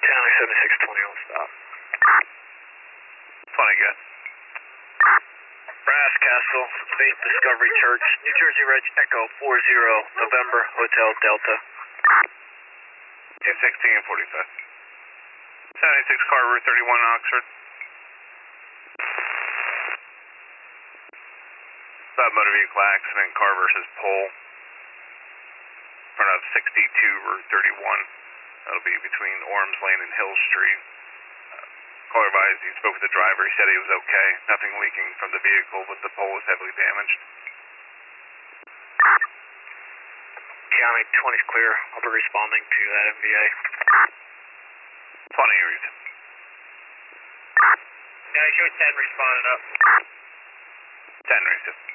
County 7620 on stop. 20 good. Brass Castle, Faith Discovery Church, New Jersey Reg Echo 40, November, Hotel Delta. 216 and 45. 76 Carver, 31 Oxford. About motor vehicle accident, car versus pole. Front of 62 Route 31. That'll be between Orms Lane and Hill Street. Caller advised he spoke with the driver. He said he was okay. Nothing leaking from the vehicle, but the pole was heavily damaged. County 20's clear. I'll be responding to that MVA. 20 reads. Yeah, show 10 responding up. 10 reads.